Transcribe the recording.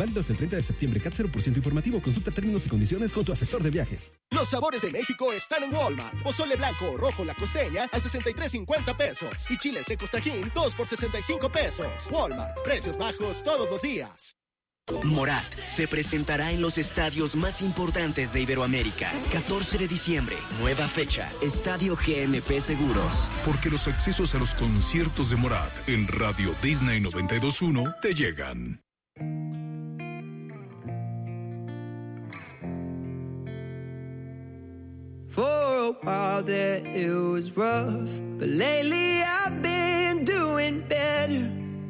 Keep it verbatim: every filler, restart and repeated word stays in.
Válido hasta el treinta de septiembre. C A T cero por ciento informativo. Consulta términos y condiciones con tu asesor de viajes. Los sabores de México están en Walmart. Pozole blanco o rojo la costeña a sesenta y tres cincuenta pesos. Y chiles secos Tajín, dos por sesenta y cinco pesos. Walmart. Precios bajos todos los días. Morat se presentará en los estadios más importantes de Iberoamérica. catorce de diciembre, nueva fecha, Estadio G N P Seguros. Porque los accesos a los conciertos de Morat en Radio Disney noventa y dos punto uno te llegan. For a while there it was rough, but lately I've been doing better.